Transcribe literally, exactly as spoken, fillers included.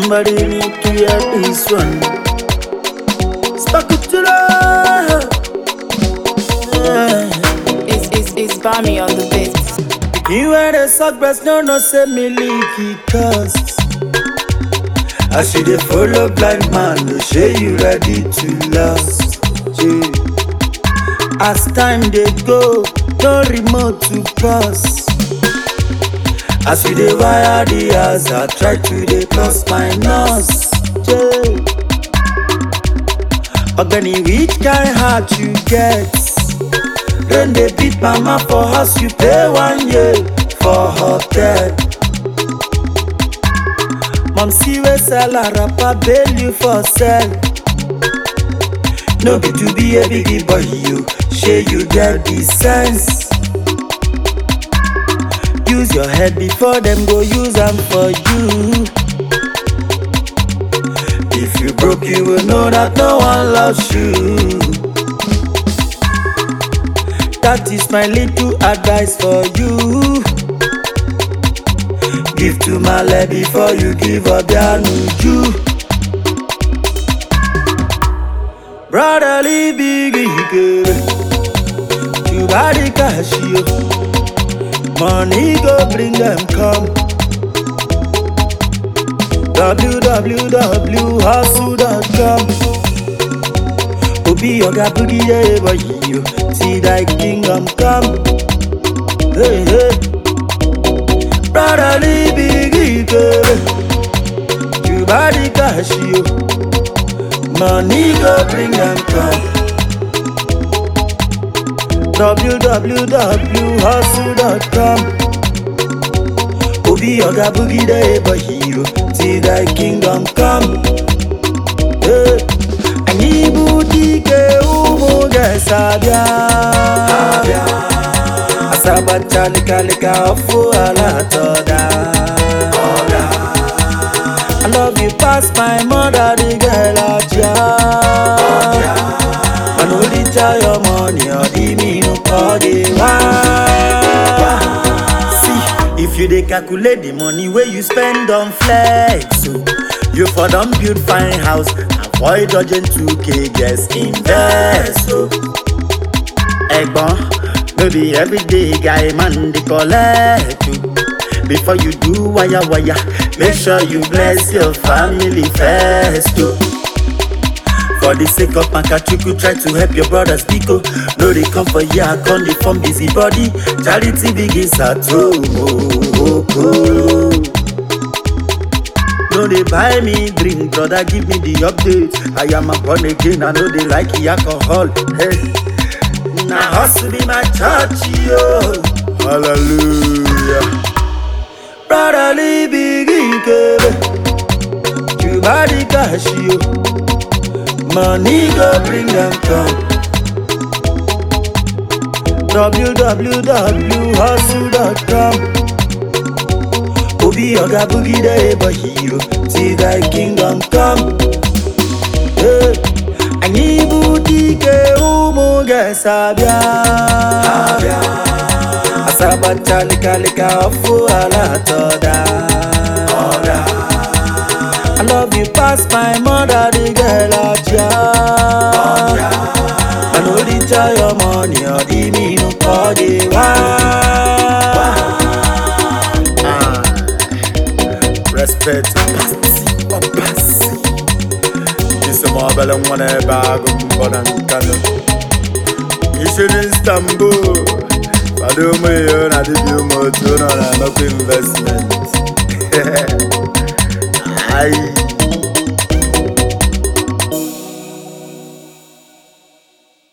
Somebody need to hear this one. Spakutula. It's, it's, it's Bami on the beat. You wear the sock breast, no, no, say me leaky cause I see the follow blind man, no say you ready to last. Yeah. As time they go, no remote to pass. As we dey wire the house, I try to dey plus my nose. Yeah. Ogani, which kind heart you get? Then they beat mama for house, you pay one year for hotel. Mom see we sell a rapper, bail you for sell. No be to be a biggie boy, you share you get the sense. Use your head before them go use them for you. If you broke, you will know that no one loves you. That is my little advice for you. Give to my leg before you give up your nuju. Brotherly biggie girl, you body cash you. Money go bring them come. w w w hustle dot com. Obi oga boogie yeah boy you. See thy kingdom come. Hey hey. Brotherly biggie girl, you body cash you. Money go bring them come. w w w hustle dot com. Obi oga boogie day boy hero. See thy kingdom come. Hey. Ani boutique umu gesabia. Asaba chalika lika ofu ala toda. I love you past my mother, the girl out ya. Man only tell your money or the me no call the one. See, if you dey calculate the money where you spend on flex, so you for them build fine house. Avoid dodging two K, just invest. So, Egbon, maybe everyday guy man they collect you. Before you do wire wire, make sure you bless your family first too. For the sake of Makachuku, try to help your brothers Biko. No they come for ya, come they from busy body. Charity begins at home. Oh, oh, oh. No they buy me drink, brother give me the update. I am a born again, I know they like the alcohol. Hey, now hustle be my church, yo. Hallelujah. Brotherly biggie girl, you body cash you. Money go bring them come. w w w hustle dot com. Obi oga boogie day boy hero. See thy kingdom come. Hey. Ani boutique umu gesabia. Asaba chalika lika ofu ala toda. I love you past my mother, the girl out ya. Man only tell your money or the me no call the one. Ah, respect, passy, or passy. This is more bell and one bag of Bonan Kano. You should Istanbul. I do my own, I did you more to know investment. Aye.